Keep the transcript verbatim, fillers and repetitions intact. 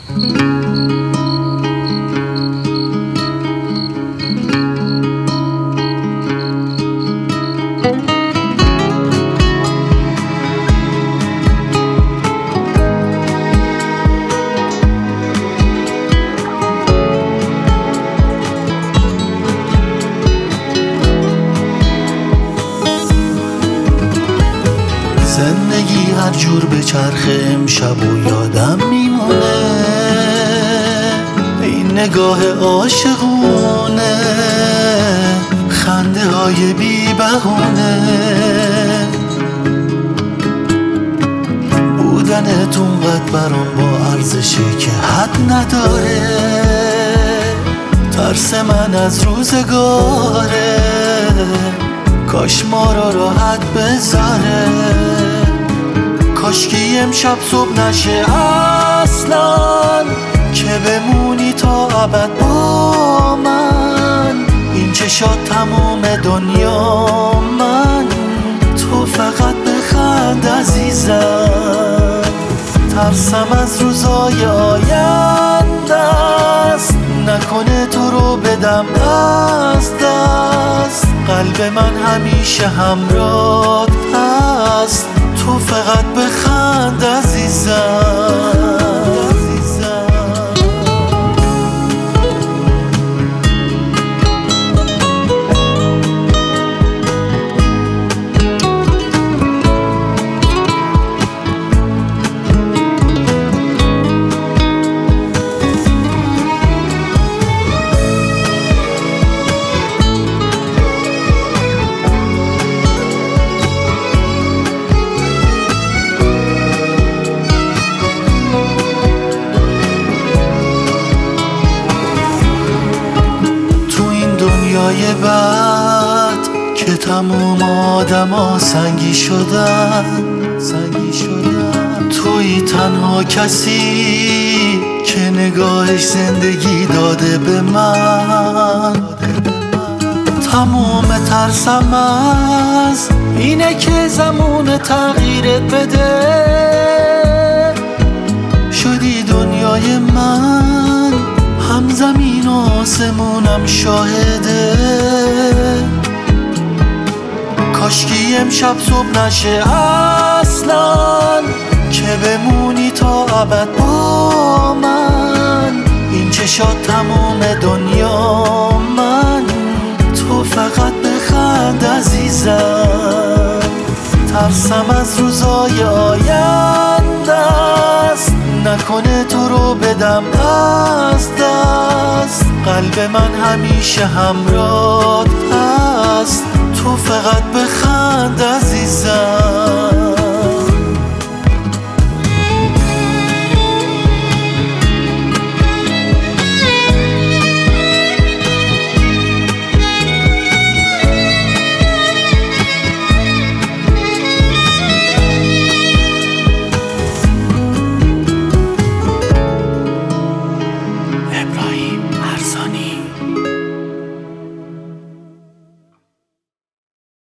زندگی هر جور به چرخه امشب و یادم میمونه این نگاه عاشقونه، خنده های بی بهونه، بودنتون قد برام با ارزشی که حد نداره، ترس من از روزگاره، کاش ما را راحت بذاره، کاشکی امشب صبح نشه اصلا، که بمونی تا ابد با من، این چشات تموم دنیا من، تو فقط بخند عزیزم، ترسم از روزای آینده است، نکنه تو رو بدم از دست، قلب من همیشه همراهت هست، تو فقط بخند عزیزم. دنیای بعد که تموم آدم ها سنگی شدن، سنگی شدن، توی تنها کسی که نگاهش زندگی داده به من، تموم ترسم از اینه که زمان تغییرت بده، شدی دنیای من، هم زمین و آسمونم شاهده، کاشکی امشب صبح نشه اصلا، که بمونی تا ابد با من، این چشات تموم دنیا من، تو فقط بخند عزیزم، ترسم از روزای آینده است، نکنه تو رو بدم از دست، قلب من همیشه همراهت